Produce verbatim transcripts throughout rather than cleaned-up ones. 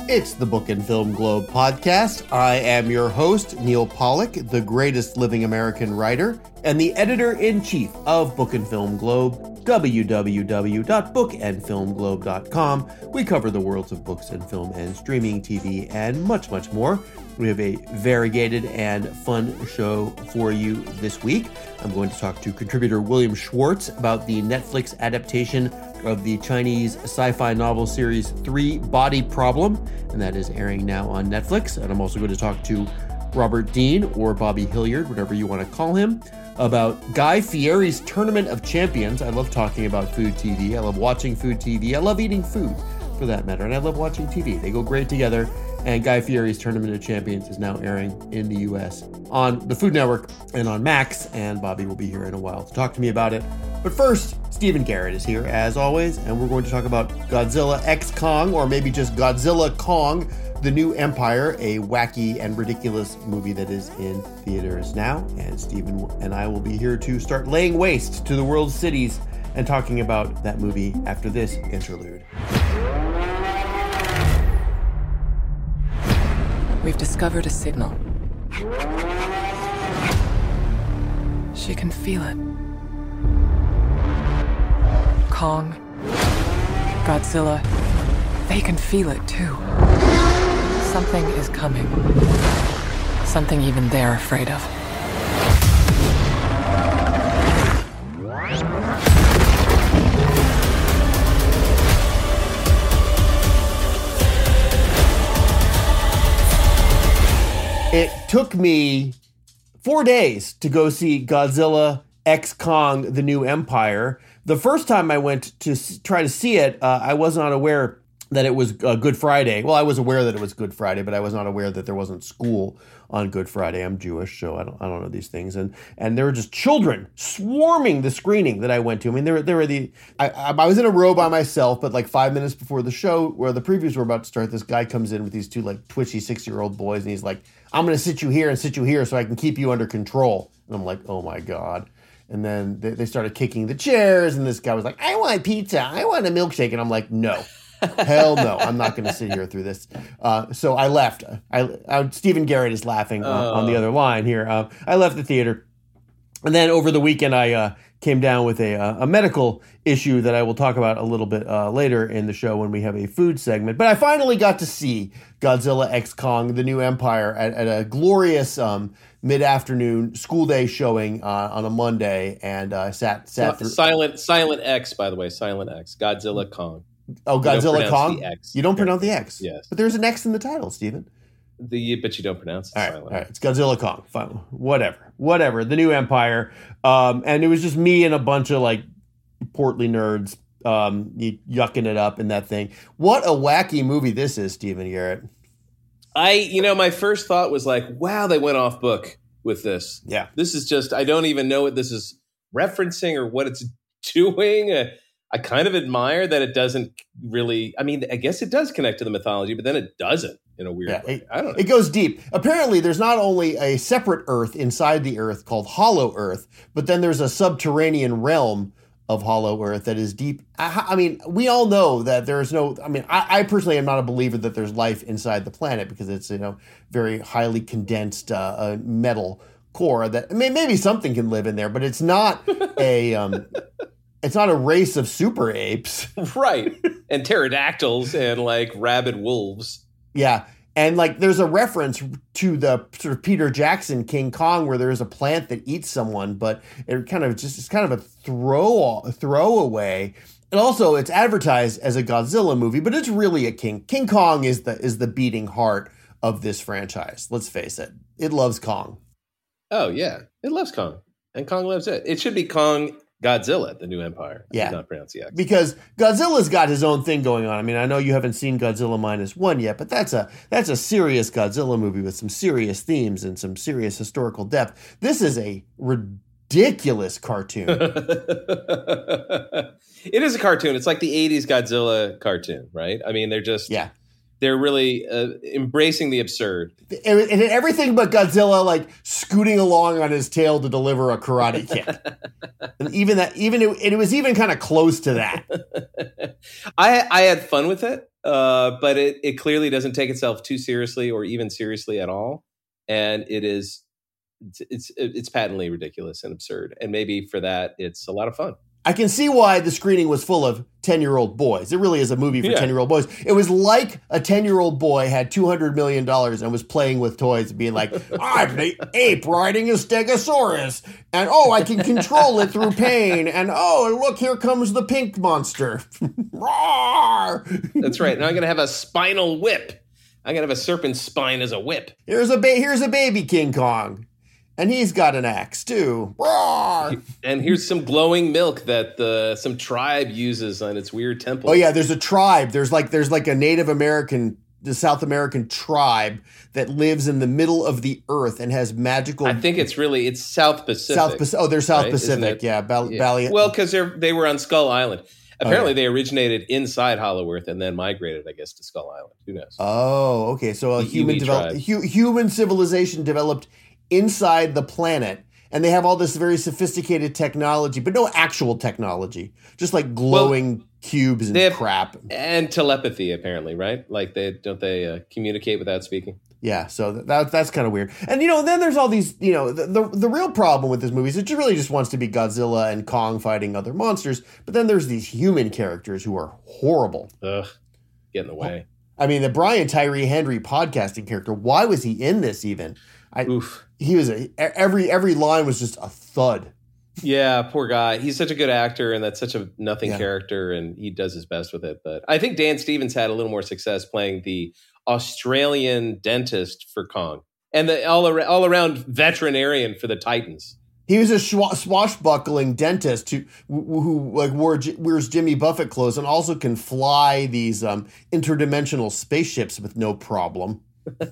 It's the Book and Film Globe podcast. I am your host, Neil Pollack, the greatest living American writer and the editor-in-chief of Book and Film Globe, w w w dot book and film globe dot com. We cover the worlds of books and film and streaming T V and much, much more. We have a variegated and fun show for you this week. I'm going to talk to contributor William Schwartz about the Netflix adaptation of the Chinese sci-fi novel series Three Body Problem, and that is airing now on Netflix. And I'm also going to talk to Robert Dean, or Bobby Hilliard, whatever you want to call him, about Guy Fieri's Tournament of Champions. I love talking about food T V. I love watching food T V. I love eating food, for that matter, and I love watching T V. They go great together. And Guy Fieri's Tournament of Champions is now airing in the U S on the Food Network and on Max, and Bobby will be here in a while to talk to me about it. But first, Stephen Garrett is here, as always, and we're going to talk about Godzilla X Kong, or maybe just Godzilla Kong, The New Empire, a wacky and ridiculous movie that is in theaters now. And Stephen and I will be here to start laying waste to the world's cities and talking about that movie after this interlude. We've discovered a signal. She can feel it. Kong, Godzilla, they can feel it too. Something is coming. Something even they're afraid of. It took me four days to go see Godzilla X Kong, The New Empire. The first time I went to s- try to see it, uh, I was not aware that it was uh, Good Friday. Well, I was aware that it was Good Friday, but I was not aware that there wasn't school on Good Friday. I'm Jewish, so I don't I don't know these things. And and there were just children swarming the screening that I went to. I mean, there, there were the I, I was in a row by myself, but like five minutes before the show, where the previews were about to start, this guy comes in with these two like twitchy six-year-old boys, and he's like, "I'm going to sit you here and sit you here so I can keep you under control." And I'm like, "Oh my God." And then they, they started kicking the chairs, and this guy was like, "I want pizza. I want a milkshake." And I'm like, "No. Hell no, I'm not going to sit here through this." Uh, so I left. I, I Stephen Garrett is laughing uh, uh. on the other line here. Uh, I left the theater. And then over the weekend, I uh, came down with a, uh, a medical issue that I will talk about a little bit uh, later in the show when we have a food segment. But I finally got to see Godzilla X Kong, The New Empire, at, at a glorious um, mid-afternoon school day showing uh, on a Monday. And I uh, sat, sat through. Silent, silent X, by the way, silent X. Godzilla Kong. Oh, Godzilla Kong? You don't pronounce the X. Yes. But there's an X in the title, Stephen. The, but you don't pronounce it all right, silent. All right, it's Godzilla Kong. Fine. Whatever. Whatever. The New Empire. Um, and it was just me and a bunch of like portly nerds um, yucking it up in that thing. What a wacky movie this is, Stephen Garrett. I, you know, my first thought was like, wow, they went off book with this. Yeah. This is just, I don't even know what this is referencing or what it's doing. Uh, I kind of admire that it doesn't really, I mean, I guess it does connect to the mythology, but then it doesn't in a weird yeah, way. It, I don't know. It goes deep. Apparently, there's not only a separate Earth inside the Earth called Hollow Earth, but then there's a subterranean realm of Hollow Earth that is deep. I, I mean, we all know that there's no, I mean, I, I personally am not a believer that there's life inside the planet because it's, you know, very highly condensed uh, uh, metal core that, I mean, maybe something can live in there, but it's not a... Um, It's not a race of super apes. Right. And pterodactyls and like rabid wolves. Yeah. And like there's a reference to the sort of Peter Jackson King Kong where there's a plant that eats someone, but it kind of just it's kind of a throw a throwaway. And also it's advertised as a Godzilla movie, but it's really a King. King Kong is the is the beating heart of this franchise. Let's face it. It loves Kong. Oh yeah. It loves Kong. And Kong loves it. It should be Kong Godzilla, The New Empire. I yeah. did not pronounce the X. Because Godzilla's got his own thing going on. I mean, I know you haven't seen Godzilla Minus One yet, but that's a that's a serious Godzilla movie with some serious themes and some serious historical depth. This is a ridiculous cartoon. It is a cartoon. It's like the eighties Godzilla cartoon, right? I mean, they're just... Yeah. They're really uh, embracing the absurd. And, and everything but Godzilla, like scooting along on his tail to deliver a karate kick. And even that, even it, it was even kind of close to that. I I had fun with it. Uh, but it, it clearly doesn't take itself too seriously or even seriously at all. And it is, it's, it's, it's patently ridiculous and absurd. And maybe for that, it's a lot of fun. I can see why the screening was full of ten-year-old boys. It really is a movie for Yeah. ten-year-old boys. It was like a ten-year-old boy had two hundred million dollars and was playing with toys and being like, I'm the ape riding a stegosaurus, and oh, I can control it through pain, and oh, look, here comes the pink monster. Roar! That's right. And I'm going to have a spinal whip. I'm going to have a serpent spine as a whip. Here's a ba- here's a baby King Kong, and he's got an axe too. Roar! And here's some glowing milk that the some tribe uses on its weird temple. Oh yeah, there's a tribe. There's like there's like a Native American, the South American tribe that lives in the middle of the earth and has magical. I think it's really it's South Pacific. South Pacific. Oh, they're South right? Isn't Pacific. it? Yeah, Bal- Yeah. Bali- Well, because they they were on Skull Island. Apparently, Oh, yeah. they originated inside Hollow Earth and then migrated, I guess, to Skull Island. Who knows? Oh, okay. So a The human Iwi developed tribe. hu- human civilization developed inside the planet, and they have all this very sophisticated technology, but no actual technology, just like glowing cubes and they have- crap. And telepathy, apparently, right? Like they don't they uh, communicate without speaking? Yeah, so that that's kind of weird. And, you know, then there's all these, you know, the, the the real problem with this movie is it really just wants to be Godzilla and Kong fighting other monsters. But then there's these human characters who are horrible. Ugh, get in the way. I mean, the Brian Tyree Henry podcasting character, why was he in this even? I, Oof. He was a, every every line was just a thud. Yeah, poor guy. He's such a good actor, and that's such a nothing Yeah. character, and he does his best with it. But I think Dan Stevens had a little more success playing the Australian dentist for Kong and the all, ar- all around veterinarian for the Titans. He was a schwa- swashbuckling dentist who, who, who like wore J- wears Jimmy Buffett clothes and also can fly these um, interdimensional spaceships with no problem.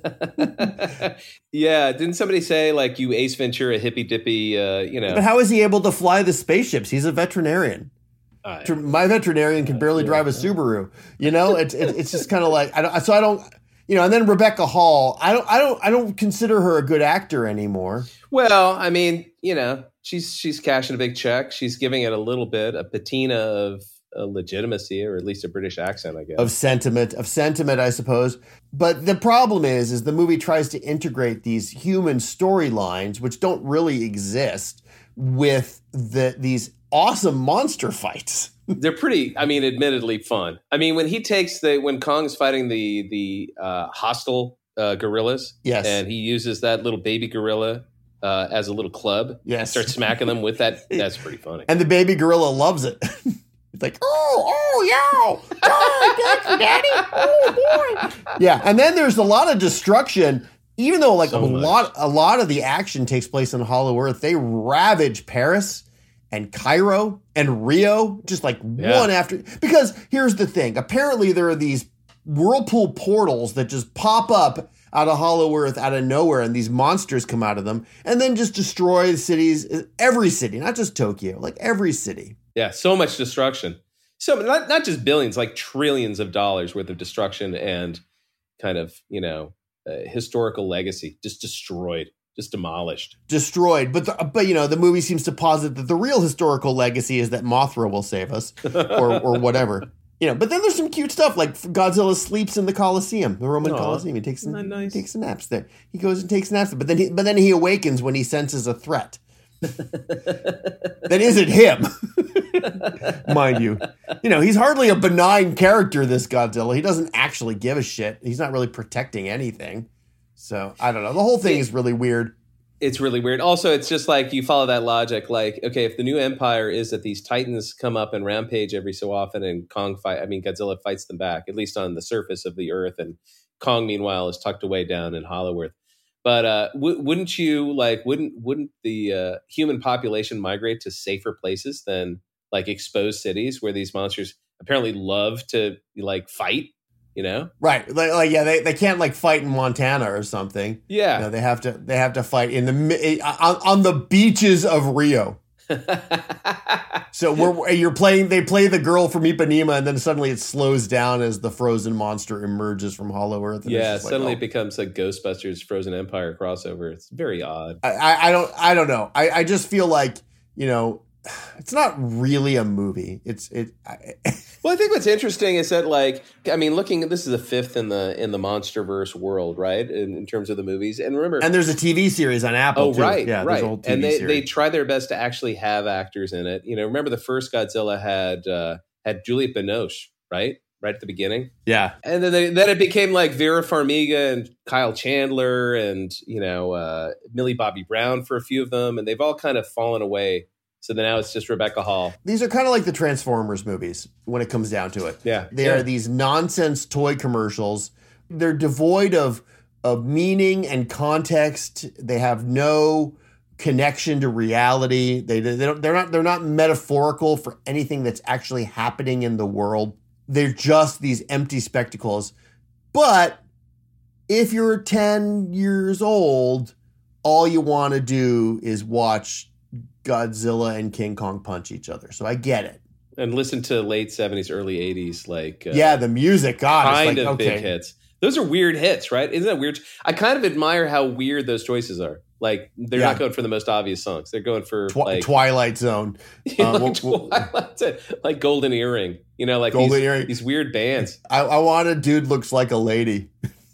Yeah, didn't somebody say like you Ace Ventura hippy dippy? Uh, you know, But how is he able to fly the spaceships? He's a veterinarian. I- My veterinarian can barely drive a Subaru. You know, it's it, it's just kind of like I don't. So I don't. You know, and then Rebecca Hall. I don't. I don't. I don't consider her a good actor anymore. well, I mean, you know, she's she's cashing a big check. She's giving it a little bit a patina of uh, legitimacy, or at least a British accent, I guess. Of sentiment, of sentiment, I suppose. But the problem is, is the movie tries to integrate these human storylines, which don't really exist, with the these awesome monster fights. They're pretty, I mean, admittedly fun. I mean, when he takes the, when Kong's fighting the, the uh, hostile uh, gorillas, Yes. and he uses that little baby gorilla uh, as a little club, Yes. and starts smacking them with that, that's pretty funny. And the baby gorilla loves it. It's like, oh, oh, yeah. Oh, thank you, Daddy. Oh, boy. Yeah. And then there's a lot of destruction. Even though like So a much. lot a lot of the action takes place in Hollow Earth, they ravage Paris and Cairo and Rio, just like Yeah. one after. Because here's the thing. Apparently there are these whirlpool portals that just pop up out of Hollow Earth, out of nowhere, and these monsters come out of them and then just destroy cities, every city, not just Tokyo, like every city. Yeah, so much destruction. So not, not just billions, like trillions of dollars worth of destruction and kind of, you know, uh, historical legacy just destroyed, just demolished. Destroyed. But, the, but you know, the movie seems to posit that the real historical legacy is that Mothra will save us or, or whatever. You know, but then there's some cute stuff like Godzilla sleeps in the Colosseum, the Roman Aw, Colosseum. He takes some, isn't that nice? he takes some naps there. He goes and takes naps, but then he, but then he awakens when he senses a threat. That isn't him, mind you. You know, he's hardly a benign character, this Godzilla. He doesn't actually give a shit. He's not really protecting anything. So, I don't know. The whole thing is really weird. It's really weird. Also, it's just like you follow that logic. Like, okay, if the new empire is that these titans come up and rampage every so often, and Kong fight, I mean, Godzilla fights them back, at least on the surface of the earth, and Kong, meanwhile, is tucked away down in Hollow Earth. But uh, w- wouldn't you like? Wouldn't wouldn't the uh, human population migrate to safer places than like exposed cities where these monsters apparently love to like fight? You know, Right. Like, like yeah, they, they can't like fight in Montana or something. yeah. You know, they have to they have to fight in the mi- on, on the beaches of Rio. So we're you're playing they play the girl from Ipanema and then suddenly it slows down as the frozen monster emerges from Hollow Earth. And Yeah, it's just like, suddenly oh. it becomes a Ghostbusters Frozen Empire crossover. It's very odd. I, I, I don't I don't know. I, I just feel like, you know, it's not really a movie. It's it I, Well, I think what's interesting is that, like, I mean, looking at this is the fifth in the in the MonsterVerse world, right? In, in terms of the movies, and remember, and there's a T V series on Apple. Oh, too. right, yeah, right. Old T V and they series. they try their best to actually have actors in it. You know, remember the first Godzilla had uh, had Juliette Binoche, right? Right at the beginning. Yeah. And then they, then it became like Vera Farmiga and Kyle Chandler and, you know, uh, Millie Bobby Brown for a few of them. And they've all kind of fallen away. So then now it's just Rebecca Hall. These are kind of like the Transformers movies when it comes down to it. Yeah. They yeah. are these nonsense toy commercials. They're devoid of, of meaning and context. They have no connection to reality. They, they don't, they're not, they're not metaphorical for anything that's actually happening in the world. They're just these empty spectacles. But if you're ten years old, all you want to do is watch Godzilla and King Kong punch each other. So I get it. And listen to late seventies, early eighties, like... Uh, yeah, the music, God. Kind it's like, of okay. big hits. Those are weird hits, right? Isn't that weird? I kind of admire how weird those choices are. Like, they're Yeah. not going for the most obvious songs. They're going for, Twi- like... Twilight Zone. Yeah, Uh, like, we'll- we'll- Twilight, like Golden Earring. You know, like Golden these, Earring. these weird bands. I, I want a dude looks like a lady.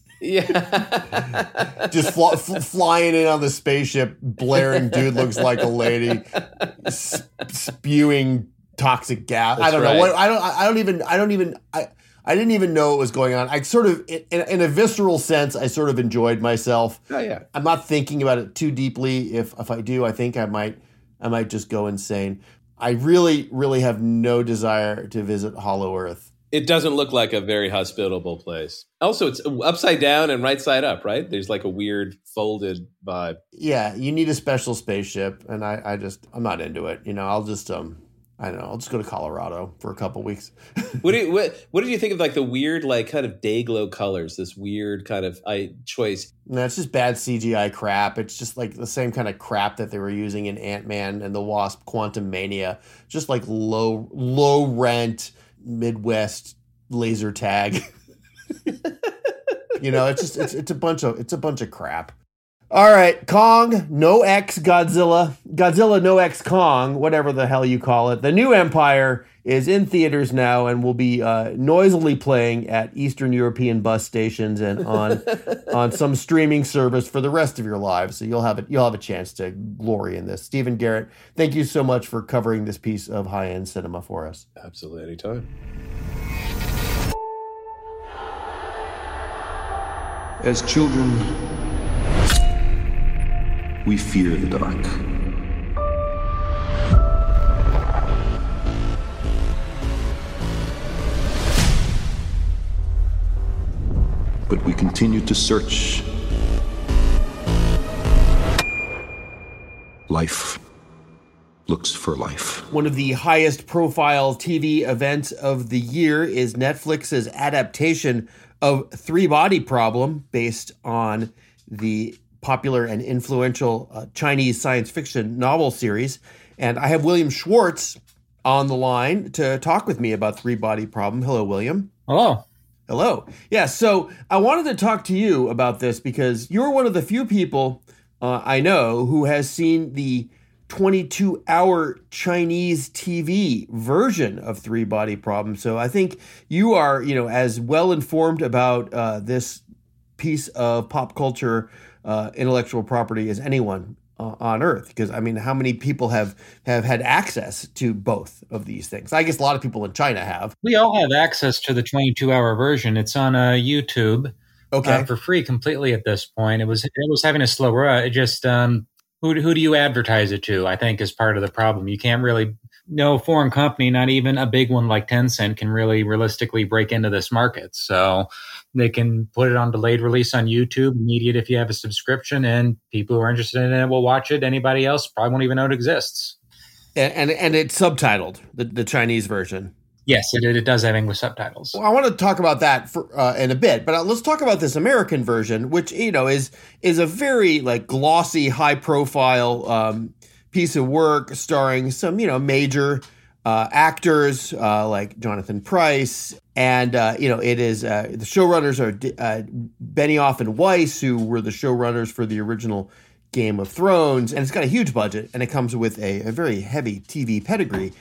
Yeah. Just fl- fl- flying in on the spaceship, blaring dude looks like a lady, s- spewing toxic gas. That's I don't know right. what I don't I don't even I don't even I I didn't even know what was going on. I sort of in, in a visceral sense I sort of enjoyed myself. Oh yeah. I'm not thinking about it too deeply. If if I do, I think I might I might just go insane. I really really have no desire to visit Hollow Earth. It doesn't look like a very hospitable place. Also, it's upside down and right side up, right? There's like a weird folded vibe. Yeah, you need a special spaceship, and I, I just I'm not into it. You know, I'll just um I don't know, I'll just go to Colorado for a couple weeks. What do you, what what did you think of like the weird like kind of day glow colors? This weird kind of I choice. No, it's just bad C G I crap. It's just like the same kind of crap that they were using in Ant-Man and the Wasp: Quantum Mania. Just like low low rent Midwest laser tag. You know, it's just it's it's a bunch of it's a bunch of crap. All right, Kong, no X Godzilla, Godzilla no X Kong, whatever the hell you call it. The new Empire is in theaters now and will be uh, noisily playing at Eastern European bus stations and on on some streaming service for the rest of your lives. So you'll have it. You'll have a chance to glory in this. Stephen Garrett, thank you so much for covering this piece of high-end cinema for us. Absolutely, anytime. As children, we fear the dark. But we continue to search. Life looks for life. One of the highest profile T V events of the year is Netflix's adaptation of Three Body Problem, based on the popular and influential uh, Chinese science fiction novel series. And I have William Schwartz on the line to talk with me about Three Body Problem. Hello, William. Hello. Hello. Yeah, so I wanted to talk to you about this because you're one of the few people uh, I know who has seen the twenty-two hour Chinese T V version of Three Body Problem. So I think you are, you know, as well informed about uh, this piece of pop culture uh, intellectual property as anyone uh, on Earth. Because I mean, how many people have have had access to both of these things? I guess a lot of people in China have. We all have access to the twenty-two hour version. It's on uh, YouTube Okay. uh, for free completely at this point. It was it was having a slow run. It just um, who who do you advertise it to? I think is part of the problem. You can't really. No foreign company, not even a big one like Tencent, can really realistically break into this market. So they can put it on delayed release on YouTube, immediate if you have a subscription, and people who are interested in it will watch it. Anybody else probably won't even know it exists. And and, and it's subtitled, the, the Chinese version. Yes, it, it does have English subtitles. Well, I want to talk about that for uh, in a bit, but uh, let's talk about this American version, which you know is is a very like glossy, high profile um, piece of work starring some you know major uh, actors uh, like Jonathan Pryce, and uh, you know it is uh, the showrunners are uh, Benioff and Weiss, who were the showrunners for the original Game of Thrones, and it's got a huge budget, and it comes with a, a very heavy T V pedigree.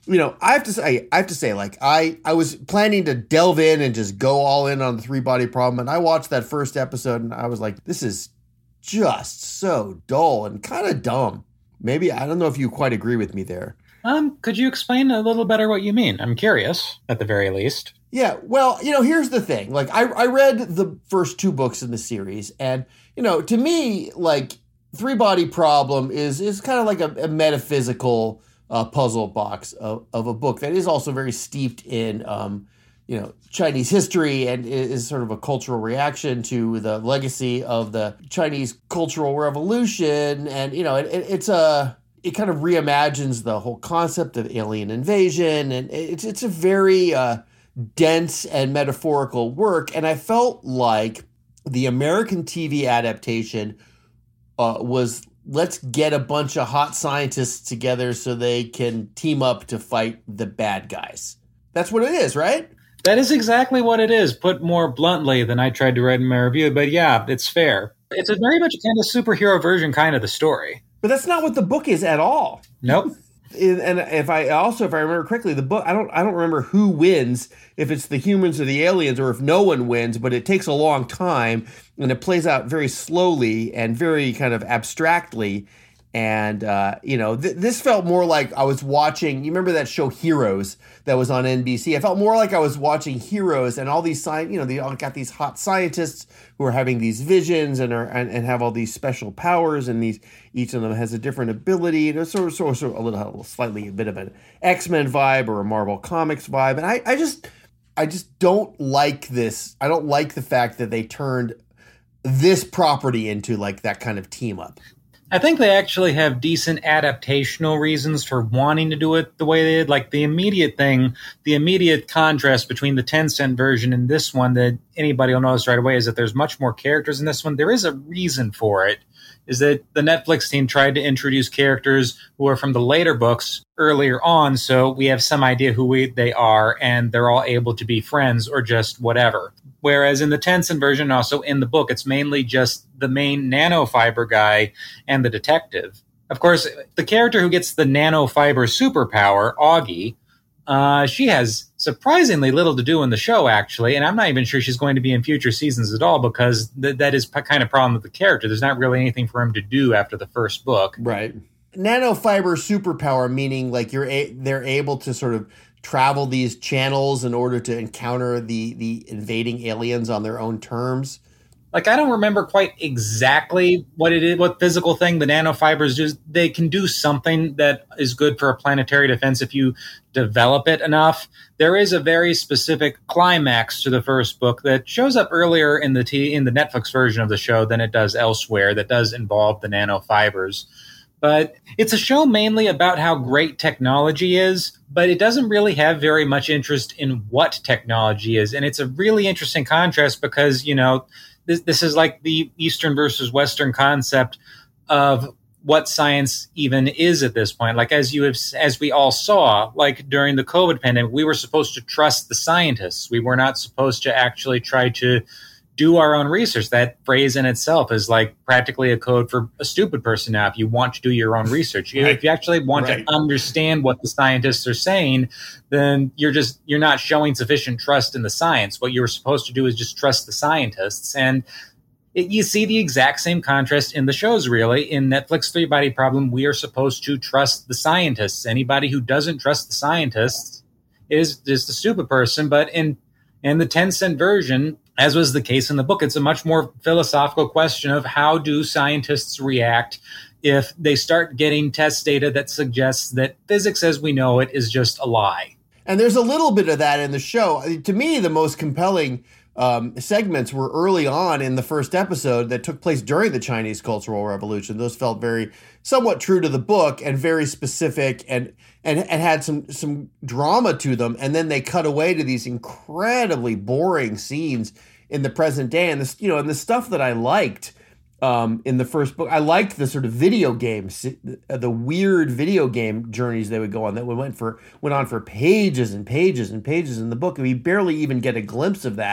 You know, I have to say, I have to say, like, I, I was planning to delve in and just go all in on the three body problem. And I watched that first episode and I was like, this is just so dull and kind of dumb. Maybe, I don't know if you quite agree with me there. Um, could you explain a little better what you mean? I'm curious, at the very least. Yeah, well, you know, here's the thing. Like, I, I read the first two books in the series, and, you know, to me, like, Three Body Problem is is kind of like a, a metaphysical uh, puzzle box of, of a book that is also very steeped in, um, you know, Chinese history and is sort of a cultural reaction to the legacy of the Chinese Cultural Revolution. And, you know, it, it, it's a... it kind of reimagines the whole concept of alien invasion. And it's it's a very uh, dense and metaphorical work. And I felt like the American T V adaptation uh, was, let's get a bunch of hot scientists together so they can team up to fight the bad guys. That's what it is, right? That is exactly what it is, put more bluntly than I tried to write in my review. But yeah, it's fair. It's a very much kind of superhero version kind of the story. But that's not what the book is at all. Nope. And if I also, if I remember correctly, the book, I don't, I don't remember who wins, if it's the humans or the aliens, or if no one wins. But it takes a long time, and it plays out very slowly and very kind of abstractly. And, uh, you know, th- this felt more like I was watching, you remember that show Heroes that was on N B C? I felt more like I was watching Heroes, and all these, sci- you know, they all got these hot scientists who are having these visions and are and, and have all these special powers, and these each of them has a different ability. And it's sort of, sort of, sort of a little, a little slightly a bit of an X-Men vibe or a Marvel Comics vibe. And I, I just, I just don't like this. I don't like the fact that they turned this property into like that kind of team up. I think they actually have decent adaptational reasons for wanting to do it the way they did. Like the immediate thing, the immediate contrast between the ten cent version and this one that anybody will notice right away is that there's much more characters in this one. There is a reason for it, is that the Netflix team tried to introduce characters who are from the later books earlier on, so we have some idea who we, they are, and they're all able to be friends or just whatever. Whereas in the ten cent version, also in the book, it's mainly just the main nanofiber guy and the detective. Of course, the character who gets the nanofiber superpower, Augie, uh, she has surprisingly little to do in the show, actually, and I'm not even sure she's going to be in future seasons at all, because th- that is p- kind of problem with the character. There's not really anything for him to do after the first book. Right. Nanofiber superpower, meaning like you're a- they're able to sort of travel these channels in order to encounter the the invading aliens on their own terms. Like, I don't remember quite exactly what it is, what physical thing the nanofibers do. They can do something that is good for a planetary defense if you develop it enough. There is a very specific climax to the first book that shows up earlier in the t- in the Netflix version of the show than it does elsewhere that does involve the nanofibers. But it's a show mainly about how great technology is, but it doesn't really have very much interest in what technology is. And it's a really interesting contrast because, you know, this, this is like the Eastern versus Western concept of what science even is at this point. Like, as you have, as we all saw, like during the COVID pandemic, we were supposed to trust the scientists. We were not supposed to actually try to do our own research. That phrase in itself is like practically a code for a stupid person now. If you want to do your own research, right. If you actually want right. to understand what the scientists are saying, then you're just, you're not showing sufficient trust in the science. What you're supposed to do is just trust the scientists. And it, you see the exact same contrast in the shows, really. In Netflix Three Body Problem, we are supposed to trust the scientists. Anybody who doesn't trust the scientists is just a stupid person. But in, in the ten cent version, as was the case in the book, it's a much more philosophical question of how do scientists react if they start getting test data that suggests that physics as we know it is just a lie. And there's a little bit of that in the show. To me, the most compelling um, segments were early on in the first episode that took place during the Chinese Cultural Revolution. Those felt very somewhat true to the book and very specific and and, and had some some drama to them. And then they cut away to these incredibly boring scenes in the present day. And this, you know, and the stuff that I liked um, in the first book, I liked the sort of video games, the weird video game journeys they would go on that went for went on for pages and pages and pages in the book. And we barely even get a glimpse of that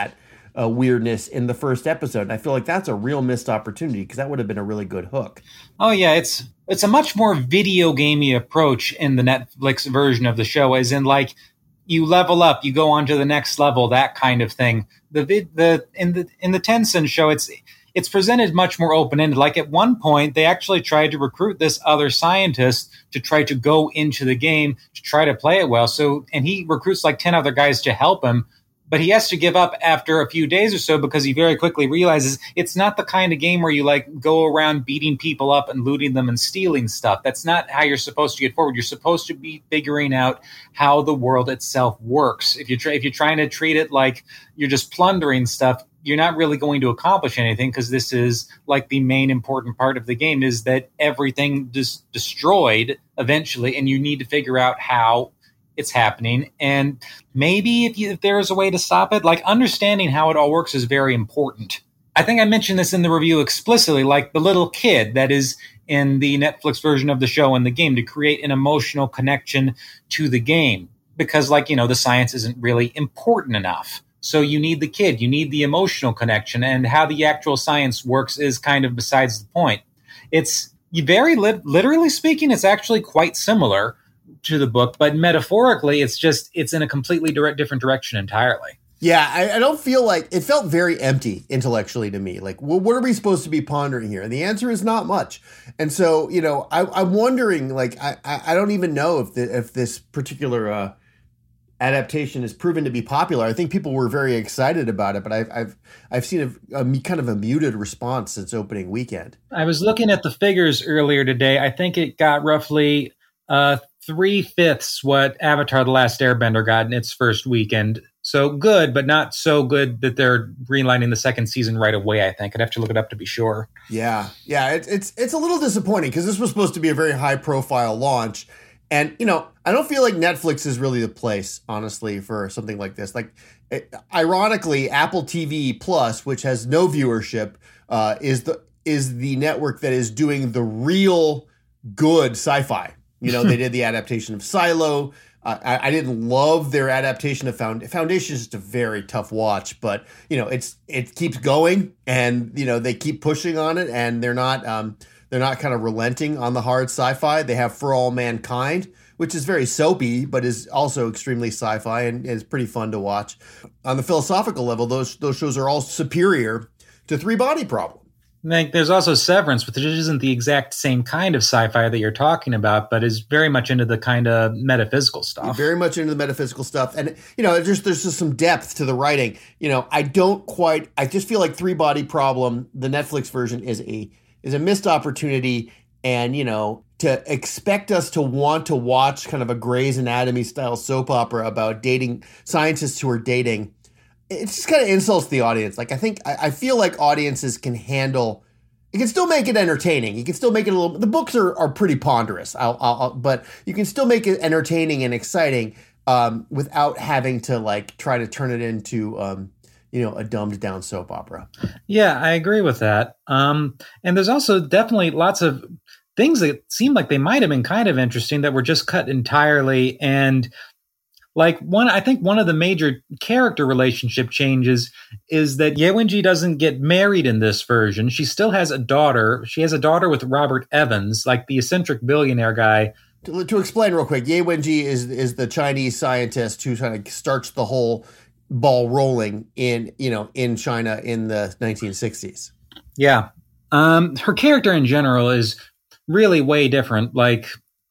uh, weirdness in the first episode. And I feel like that's a real missed opportunity because that would have been a really good hook. Oh yeah, it's it's a much more video gamey approach in the Netflix version of the show, as in like you level up, you go on to the next level, that kind of thing. The vid, the in the in the Tencent show, it's it's presented much more open-ended. Like at one point, they actually tried to recruit this other scientist to try to go into the game to try to play it well. So, and he recruits like ten other guys to help him, but he has to give up after a few days or so because he very quickly realizes it's not the kind of game where you like go around beating people up and looting them and stealing stuff. That's not how you're supposed to get forward. You're supposed to be figuring out how the world itself works. If you're tra- if you're trying to treat it like you're just plundering stuff, you're not really going to accomplish anything, because this is like the main important part of the game is that everything is destroyed eventually, and you need to figure out how it's happening. And maybe if, you, if there is a way to stop it, like understanding how it all works is very important. I think I mentioned this in the review explicitly, like the little kid that is in the Netflix version of the show and the game, to create an emotional connection to the game, because like, you know, the science isn't really important enough. So you need the kid, you need the emotional connection, and how the actual science works is kind of besides the point. It's very lit- literally speaking, it's actually quite similar to the book, but metaphorically, it's just, it's in a completely direct, different direction entirely. Yeah, I, I don't feel like, it felt very empty intellectually to me. Like, well, what are we supposed to be pondering here? And the answer is not much. And so, you know, I, I'm wondering, like, I, I don't even know if the, if this particular uh, adaptation is proven to be popular. I think people were very excited about it, but I've I've I've seen a, a kind of a muted response since opening weekend. I was looking at the figures earlier today. I think it got roughly uh, three fifths what Avatar: The Last Airbender got in its first weekend. So good, but not so good that they're greenlighting the second season right away. I think I'd have to look it up to be sure. Yeah, yeah, it, it's it's a little disappointing because this was supposed to be a very high profile launch. And, you know, I don't feel like Netflix is really the place, honestly, for something like this. Like, it, ironically, Apple T V Plus, which has no viewership, uh, is the is the network that is doing the real good sci-fi. You know, they did the adaptation of Silo. Uh, I, I didn't love their adaptation of Found- Foundation. Is just a very tough watch, but, you know, it's it keeps going, and, you know, they keep pushing on it, and they're not... Um, They're not kind of relenting on the hard sci-fi. They have For All Mankind, which is very soapy, but is also extremely sci-fi and is pretty fun to watch. On the philosophical level, those those shows are all superior to Three Body Problem. Like, there's also Severance, which isn't the exact same kind of sci-fi that you're talking about, but is very much into the kind of metaphysical stuff. Very much into the metaphysical stuff. And, you know, there's, there's just some depth to the writing. You know, I don't quite, I just feel like Three Body Problem, the Netflix version, is a is a missed opportunity. And, you know, to expect us to want to watch kind of a Grey's Anatomy style soap opera about dating scientists who are dating, it just kind of insults the audience. Like, I think, I, I feel like audiences can handle, you can still make it entertaining. You can still make it a little, the books are, are pretty ponderous, I'll, I'll, but you can still make it entertaining and exciting um, without having to like try to turn it into, um, you know, a dumbed down soap opera. Yeah, I agree with that. Um, and there's also definitely lots of things that seem like they might have been kind of interesting that were just cut entirely. And like one, I think one of the major character relationship changes is that Ye Wenji doesn't get married in this version. She still has a daughter. She has a daughter with Robert Evans, like the eccentric billionaire guy. To, to explain real quick, Ye Wenji is is the Chinese scientist who kind of starts the whole ball rolling in, you know, in China in the nineteen sixties. Yeah. Um, her character in general is really way different. Like,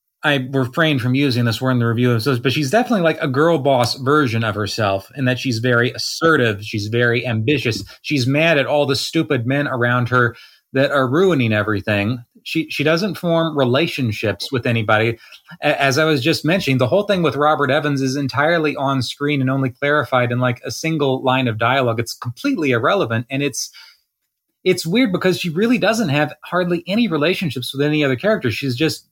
I refrain from using this word in the review, but she's definitely like a girl boss version of herself, in that she's very assertive. She's very ambitious. She's mad at all the stupid men around her that are ruining everything. She she doesn't form relationships with anybody. As I was just mentioning, the whole thing with Robert Evans is entirely on screen and only clarified in like a single line of dialogue. It's completely irrelevant. And it's it's weird because she really doesn't have hardly any relationships with any other characters. She's just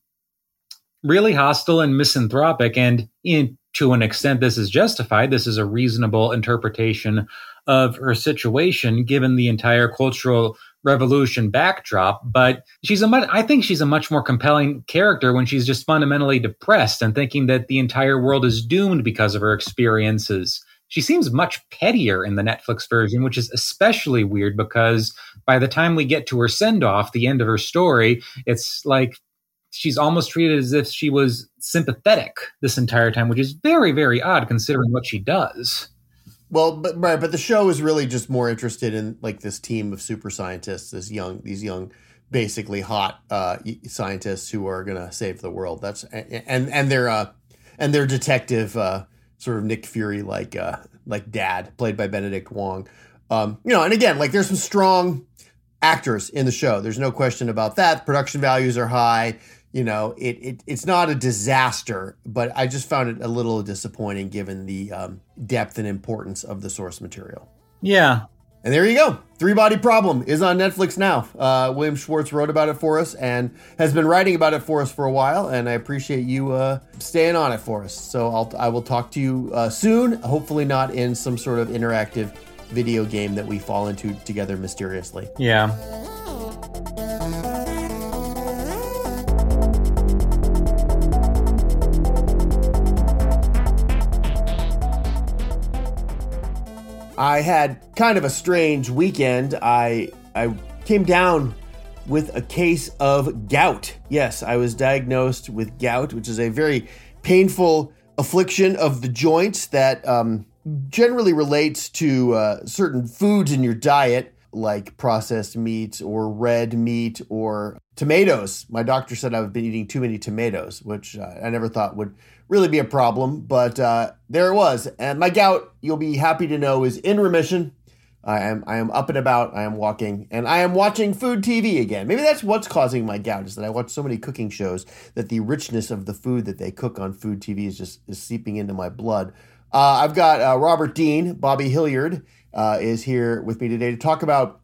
really hostile and misanthropic. And in, to an extent, this is justified. This is a reasonable interpretation of her situation, given the entire cultural revolution backdrop. But she's a much, I think she's a much more compelling character when she's just fundamentally depressed and thinking that the entire world is doomed because of her experiences. she seems much pettier in the Netflix version, which is especially weird because by the time we get to her send-off, the end of her story, it's like she's almost treated as if she was sympathetic this entire time, which is very, very odd considering what she does. Well, but right, but the show is really just more interested in like this team of super scientists, this young, these young, basically hot uh, scientists who are going to save the world. That's and and their uh, and their detective, uh, sort of Nick Fury like uh, like dad, played by Benedict Wong. Um, you know, and again, like there's some strong actors in the show. There's no question about that. Production values are high. You know, it, it it's not a disaster, but I just found it a little disappointing given the um, depth and importance of the source material. Yeah. And there you go. Three Body Problem is on Netflix now. Uh, William Schwartz wrote about it for us and has been writing about it for us for a while. And I appreciate you uh, staying on it for us. So I'll, I will talk to you uh, soon, hopefully not in some sort of interactive video game that we fall into together mysteriously. Yeah. I had kind of a strange weekend. I I came down with a case of gout. Yes, I was diagnosed with gout, which is a very painful affliction of the joints that um, generally relates to uh, certain foods in your diet, like processed meats or red meat or tomatoes. My doctor said I've been eating too many tomatoes, which uh, I never thought would really be a problem, but uh, there it was. And my gout, you'll be happy to know, is in remission. I am I am up and about. I am walking, and I am watching food T V again. Maybe that's what's causing my gout, is that I watch so many cooking shows that the richness of the food that they cook on food T V is just is seeping into my blood. Uh, I've got uh, Robert Dean, Bobby Hilliard, uh, is here with me today to talk about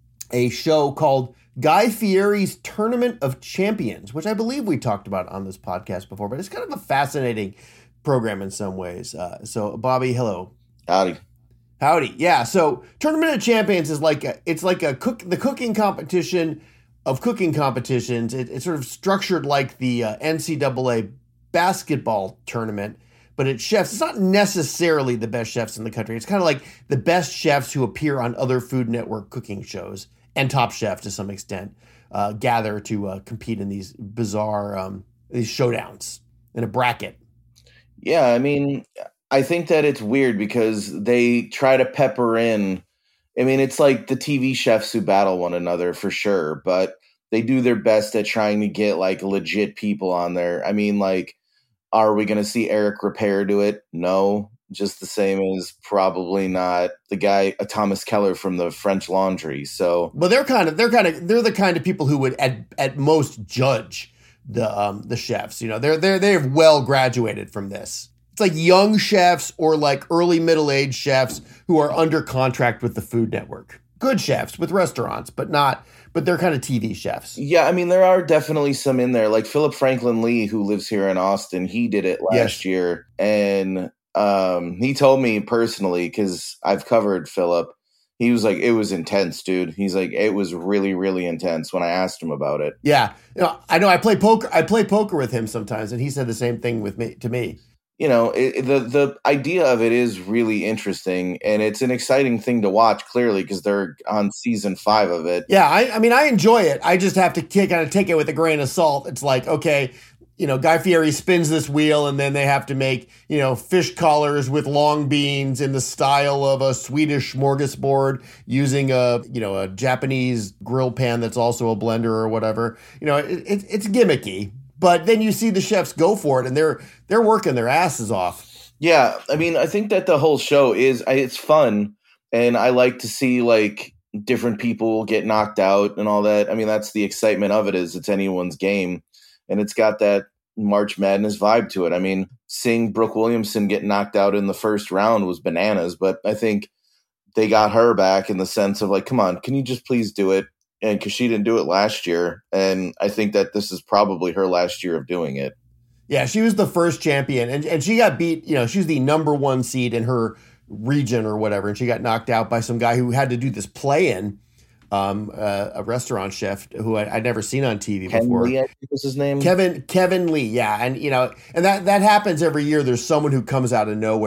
a show called Guy Fieri's Tournament of Champions, which I believe we talked about on this podcast before, but it's kind of a fascinating program in some ways. Uh, so, Bobby, hello. Howdy. Howdy. Yeah. So, Tournament of Champions is like a, it's like a cook, the cooking competition of cooking competitions. It, it's sort of structured like the uh, N C double A basketball tournament, but it's chefs. It's not necessarily the best chefs in the country. It's kind of like the best chefs who appear on other Food Network cooking shows, and Top Chef to some extent, uh, gather to uh, compete in these bizarre um, these showdowns in a bracket. Yeah, I mean, I think that it's weird because they try to pepper in. I mean, it's like the T V chefs who battle one another for sure, but they do their best at trying to get like legit people on there. I mean, like, are we going to see Eric Ripert do it? No. Just the same as probably not the guy, uh, Thomas Keller from the French Laundry. So, well, they're kind of they're kind of they're the kind of people who would at at most judge the um, the chefs. You know, they're they're they've well graduated from this. It's like young chefs or like early middle aged chefs who are under contract with the Food Network. Good chefs with restaurants, but not. But they're kind of T V chefs. Yeah, I mean, there are definitely some in there, like Philip Franklin Lee, who lives here in Austin. He did it last yes. year, and Um, he told me personally, because I've covered Philip, he was like, it was intense, dude. He's like, it was really, really intense when I asked him about it. Yeah. You know, I know I play poker. I play poker with him sometimes, and he said the same thing with me to me. You know, it, the, the idea of it is really interesting, and it's an exciting thing to watch, clearly, because they're on season five of it. Yeah. I, I mean, I enjoy it. I just have to kind of take it with a grain of salt. It's like, okay, you know, Guy Fieri spins this wheel, and then they have to make, you know, fish collars with long beans in the style of a Swedish smorgasbord using a, you know, a Japanese grill pan that's also a blender or whatever. You know, it, it, it's gimmicky, but then you see the chefs go for it, and they're they're working their asses off. Yeah, I mean, I think that the whole show is it's fun, and I like to see like different people get knocked out and all that. I mean, that's the excitement of it, is it's anyone's game. And it's got that March Madness vibe to it. I mean, seeing Brooke Williamson get knocked out in the first round was bananas, but I think they got her back in the sense of like, come on, can you just please do it? And because she didn't do it last year. And I think that this is probably her last year of doing it. Yeah, she was the first champion, and, and she got beat. You know, she was the number one seed in her region or whatever, and she got knocked out by some guy who had to do this play-in. Um, uh, a restaurant chef who I, I'd never seen on T V Ken before. Lee, I think was his name. Kevin Kevin Lee, yeah, and you know, and that that happens every year. There's someone who comes out of nowhere.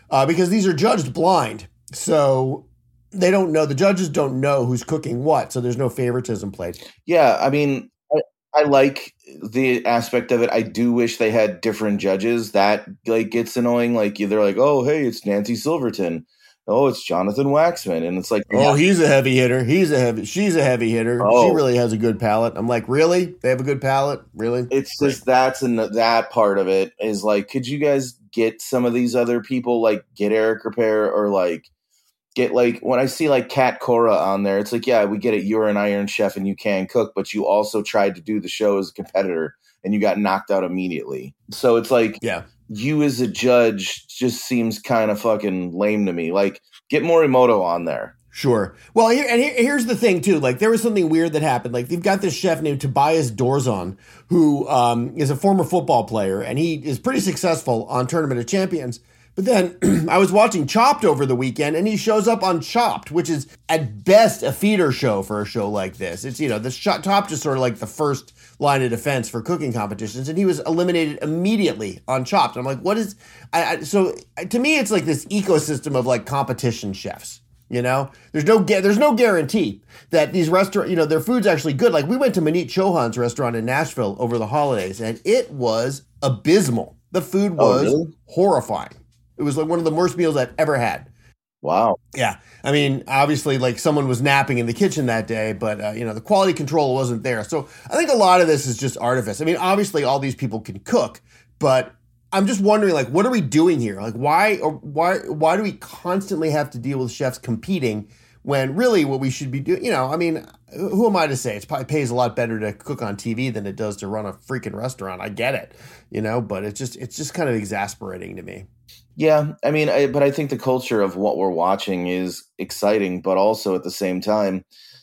uh, because these are judged blind. So they don't know, the judges don't know who's cooking what. So there's no favoritism played. Yeah. I mean, I, I like the aspect of it. I do wish they had different judges. That like gets annoying. Like they're like, oh, hey, it's Nancy Silverton. Oh, it's Jonathan Waxman. And it's like, oh, yeah. he's a heavy hitter. He's a heavy, she's a heavy hitter. Oh. She really has a good palate. I'm like, really? They have a good palate? Really? It's just, that's, and that part of it is like, could you guys get some of these other people, like get Eric Ripert or like get like, when I see like Kat Cora on there, it's like, yeah, we get it. You're an Iron Chef and you can cook, but you also tried to do the show as a competitor and you got knocked out immediately. So it's like, yeah. You as a judge just seems kind of fucking lame to me. Like, get Morimoto on there. Sure. Well, here, and here, here's the thing, too. Like, there was something weird that happened. Like, they've got this chef named Tobias Dorzon, who um, is a former football player, and he is pretty successful on Tournament of Champions. But then I was watching Chopped over the weekend, and he shows up on Chopped, which is at best a feeder show for a show like this. It's, you know, the Chopped is sort of like the first line of defense for cooking competitions, and he was eliminated immediately on Chopped. I'm like, what is, I, I so to me, it's like this ecosystem of like competition chefs. You know, there's no there's no guarantee that these restaurants, you know, their food's actually good. Like we went to Manit Chauhan's restaurant in Nashville over the holidays, and it was abysmal. The food was oh, really? horrifying. It was like one of the worst meals I've ever had. Wow. Yeah. I mean, obviously, like someone was napping in the kitchen that day, but, uh, you know, the quality control wasn't there. So I think a lot of this is just artifice. I mean, obviously, all these people can cook, but I'm just wondering, like, what are we doing here? Like, why or why why do we constantly have to deal with chefs competing when really what we should be doing, you know, I mean, who am I to say? It probably pays a lot better to cook on T V than it does to run a freaking restaurant. I get it, you know, but it's just it's just kind of exasperating to me. Yeah, I mean, I, but I think the culture of what we're watching is exciting, but also at the same time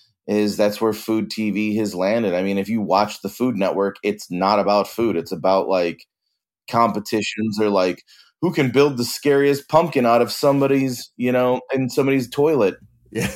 is that's where food T V has landed. I mean, if you watch the Food Network, it's not about food. It's about like competitions or like who can build the scariest pumpkin out of somebody's, you know, in somebody's toilet. Yeah.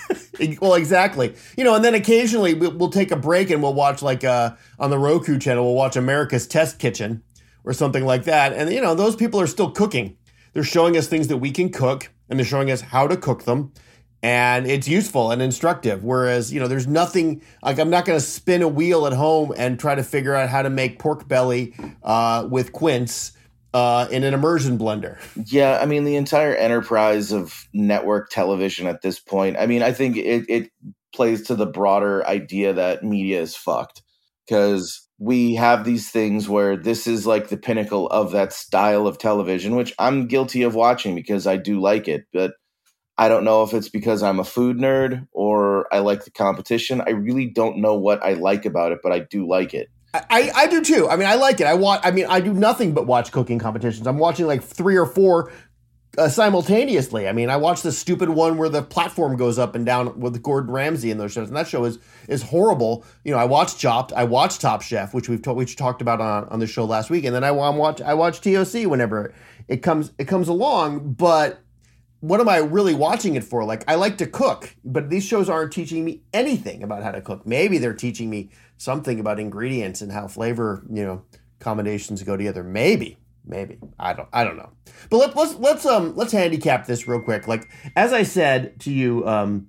Well, exactly. You know, and then occasionally we'll, we'll take a break and we'll watch like uh, on the Roku channel, we'll watch America's Test Kitchen or something like that. And, you know, those people are still cooking. They're showing us things that we can cook, and they're showing us how to cook them. And it's useful and instructive. Whereas, you know, there's nothing like I'm not going to spin a wheel at home and try to figure out how to make pork belly uh, with quince uh, in an immersion blender. Yeah. I mean, the entire enterprise of network television at this point, I mean, I think it, it plays to the broader idea that media is fucked because we have these things where this is like the pinnacle of that style of television, which I'm guilty of watching because I do like it. But I don't know if it's because I'm a food nerd or I like the competition. I really don't know what I like about it, but I do like it. I, I do too. I mean, I like it. I watch. I mean, I do nothing but watch cooking competitions. I'm watching like three or four uh, simultaneously. I mean, I watched the stupid one where the platform goes up and down with Gordon Ramsay in those shows, and that show is is horrible. You know, I watched Chopped. I watched Top Chef, which we've ta- which talked about on, on the show last week, and then I watch I watch T O C whenever it comes it comes along, but. What am I really watching it for? Like, I like to cook, but these shows aren't teaching me anything about how to cook. Maybe they're teaching me something about ingredients and how flavor, you know, combinations go together. Maybe, maybe I don't, I don't know. But let, let's let's um let's handicap this real quick. Like as I said to you um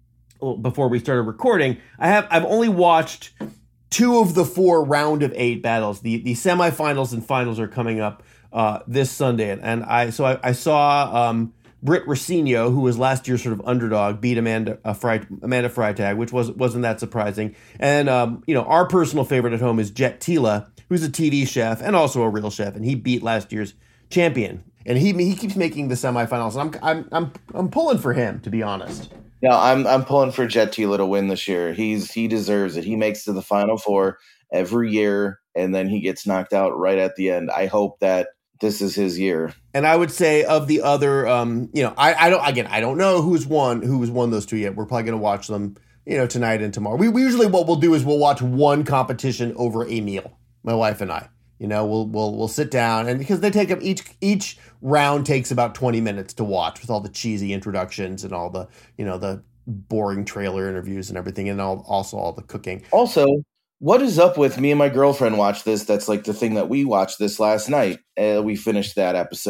before we started recording, I have I've only watched two of the four round of eight battles. The the semifinals and finals are coming up uh, this Sunday, and I so I, I saw um. Britt Rossino, who was last year's sort of underdog, beat Amanda uh, Fre- Amanda Freitag, which was, wasn't that surprising. And, um, you know, our personal favorite at home is Jet Tila, who's a T V chef and also a real chef, and he beat last year's champion. And he he keeps making the semifinals. And I'm I'm I'm I'm pulling for him, to be honest. Yeah, I'm I'm pulling for Jet Tila to win this year. He's he deserves it. He makes to the Final Four every year, and then he gets knocked out right at the end. I hope that this is his year. And I would say of the other, um, you know, I, I don't, again, I don't know who's won, who's won those two yet. We're probably going to watch them, you know, tonight and tomorrow. We, we usually, what we'll do is we'll watch one competition over a meal. My wife and I, you know, we'll, we'll, we'll sit down, and because they take up each, each round takes about twenty minutes to watch with all the cheesy introductions and all the, you know, the boring trailer interviews and everything. And all, also all the cooking. Also, what is up with me and my girlfriend watched this? That's like the thing that we watched this last night. Uh, we finished that episode.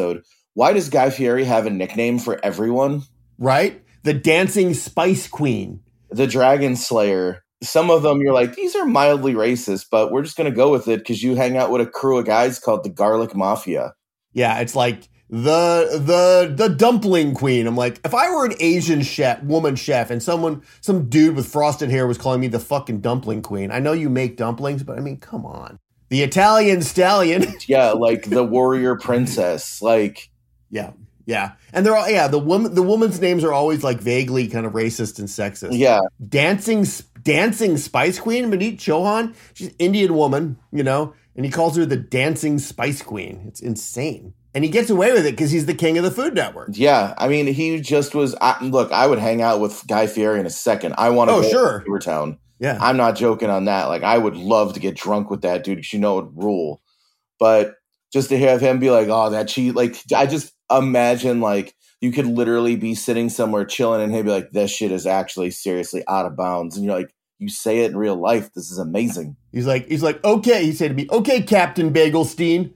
why does Guy Fieri have a nickname for everyone? Right? The Dancing Spice Queen. The Dragon Slayer. Some of them you're like, these are mildly racist, but we're just going to go with it because you hang out with a crew of guys called the Garlic Mafia. Yeah, it's like the the the dumpling queen. I'm like, if I were an Asian chef, woman chef, and someone, some dude with frosted hair was calling me the fucking dumpling queen. I know you make dumplings, but I mean, come on. The Italian stallion. Yeah, like the warrior princess. Like, yeah, yeah, and they're all yeah. The woman, the woman's names are always like vaguely kind of racist and sexist. Yeah, dancing, dancing Spice Queen, Maneet Chauhan. She's an Indian woman, you know, and he calls her the Dancing Spice Queen. It's insane. And he gets away with it because he's the king of the Food Network. Yeah, I mean, he just was. I, look, I would hang out with Guy Fieri in a second. I want to oh, go sure. to Town. Yeah, I'm not joking on that. Like, I would love to get drunk with that dude because you know it would rule. But just to have him be like, "Oh, that cheat," like, I just imagine like you could literally be sitting somewhere chilling, and he'd be like, "This shit is actually seriously out of bounds," and you're like, "You say it in real life. This is amazing." He's like, he's like, "Okay," he said to me, "Okay, Captain Bagelstein."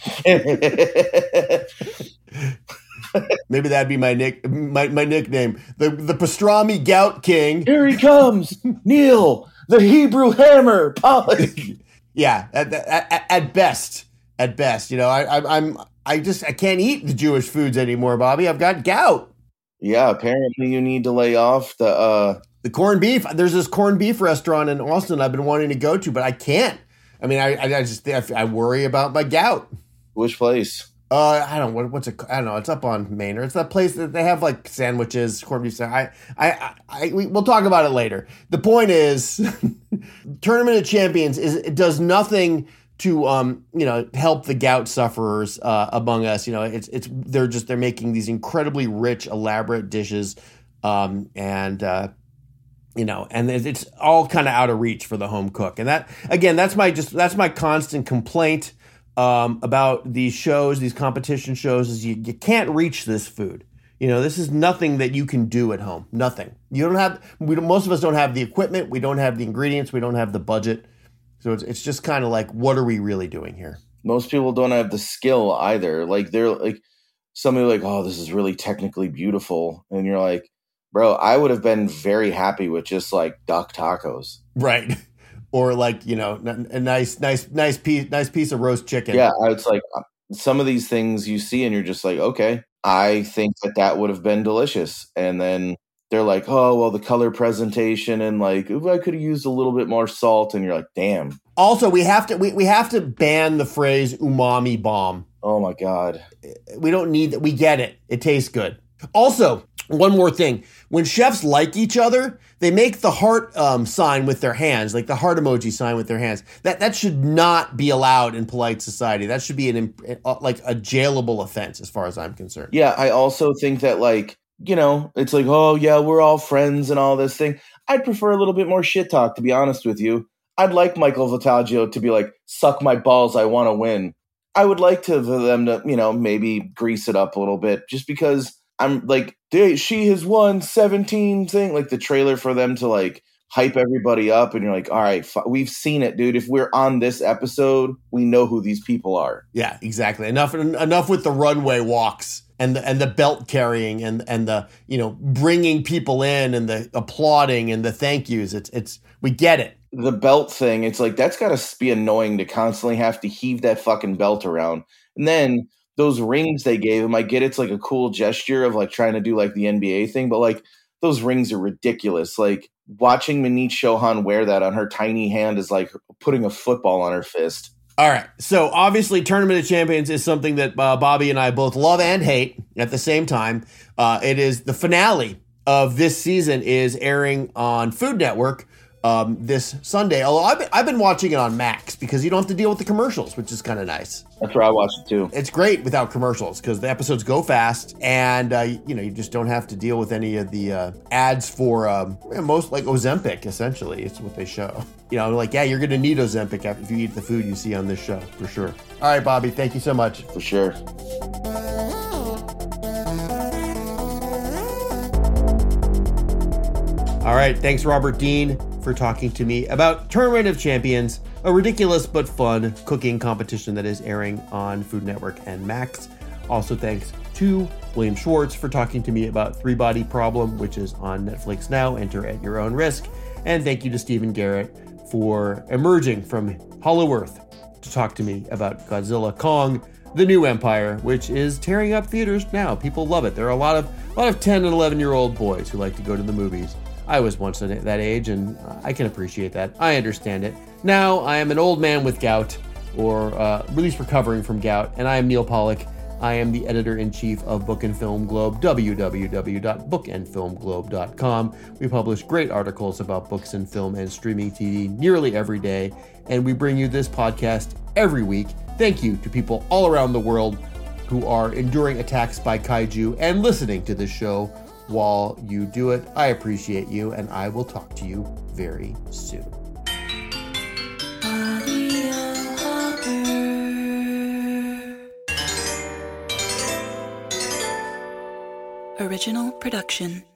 Maybe that'd be my nick, my, my nickname, the the pastrami gout king. Here he comes, Neil, the Hebrew hammer, Pollock. Yeah, at, at, at best, at best, you know, I, I I'm I just I can't eat the Jewish foods anymore, Bobby. I've got gout. Yeah, apparently you need to lay off the uh, the corned beef. There's this corned beef restaurant in Austin I've been wanting to go to, but I can't. I mean, I I just I, I worry about my gout. Which place? Uh, I don't know what, what's it. I don't know. It's up on Mainer. It's that place that they have like sandwiches, corned beef. I, I, I, I we, we'll talk about it later. The point is, Tournament of Champions is it does nothing to um you know help the gout sufferers uh, among us. You know, it's it's they're just they're making these incredibly rich, elaborate dishes, um and. uh You know, and it's all kind of out of reach for the home cook. And that, again, that's my just that's my constant complaint um, about these shows, these competition shows, is you, you can't reach this food. You know, this is nothing that you can do at home. Nothing. You don't have, we don't, most of us don't have the equipment. We don't have the ingredients. We don't have the budget. So it's, it's just kind of like, what are we really doing here? Most people don't have the skill either. Like, they're like, somebody like, oh, this is really technically beautiful. And you're like, bro, I would have been very happy with just like duck tacos. Right. Or like, you know, a nice, nice, nice piece, nice piece of roast chicken. Yeah. It's like some of these things you see and you're just like, okay, I think that that would have been delicious. And then they're like, oh, well, the color presentation and like, ooh, I could have used a little bit more salt. And you're like, damn. Also, we have to, we, we have to ban the phrase umami bomb. Oh my God. We don't need that. We get it. It tastes good. Also, one more thing. When chefs like each other, they make the heart um, sign with their hands, like the heart emoji sign with their hands. That that should not be allowed in polite society. That should be an like a jailable offense as far as I'm concerned. Yeah, I also think that like, you know, it's like, oh yeah, we're all friends and all this thing. I'd prefer a little bit more shit talk, to be honest with you. I'd like Michael Vittaggio to be like, suck my balls, I want to win. I would like to for them to, you know, maybe grease it up a little bit just because I'm like, dude, she has won seventeen thing, like the trailer for them to like hype everybody up. And you're like, all right, f- we've seen it, dude. If we're on this episode, we know who these people are. Yeah, exactly. Enough, enough with the runway walks and the, and the belt carrying and, and the, you know, bringing people in and the applauding and the thank yous. It's, it's, we get it. The belt thing. It's like, that's got to be annoying to constantly have to heave that fucking belt around. And then those rings they gave him, I get it's like a cool gesture of like trying to do like the N B A thing, but like those rings are ridiculous. Like watching Maneet Chauhan wear that on her tiny hand is like putting a football on her fist. All right. So obviously Tournament of Champions is something that uh, Bobby and I both love and hate at the same time. Uh, it is the finale of this season is airing on Food Network Um, this Sunday, although I've been, I've been watching it on Max because you don't have to deal with the commercials, which is kind of nice. That's where I watched it too. It's great without commercials because the episodes go fast, and uh, you know you just don't have to deal with any of the uh, ads for um, most like Ozempic. Essentially, it's what they show. You know, like yeah, you're going to need Ozempic if you eat the food you see on this show for sure. All right, Bobby, thank you so much. For sure. All right, thanks, Robert Dean, for talking to me about Tournament of Champions, a ridiculous but fun cooking competition that is airing on Food Network and Max. Also, thanks to William Schwartz for talking to me about Three Body Problem, which is on Netflix now. Enter at your own risk. And thank you to Stephen Garrett for emerging from Hollow Earth to talk to me about Godzilla Kong, The New Empire, which is tearing up theaters now. People love it. There are a lot of a lot of ten and eleven year old boys who like to go to the movies. I was once at that age, and I can appreciate that. I understand it. Now I am an old man with gout, or uh, at least recovering from gout, and I am Neil Pollack. I am the editor-in-chief of Book and Film Globe, w w w dot book and film globe dot com. We publish great articles about books and film and streaming T V nearly every day, and we bring you this podcast every week. Thank you to people all around the world who are enduring attacks by kaiju and listening to this show while you do it. I appreciate you, and I will talk to you very soon. Original production.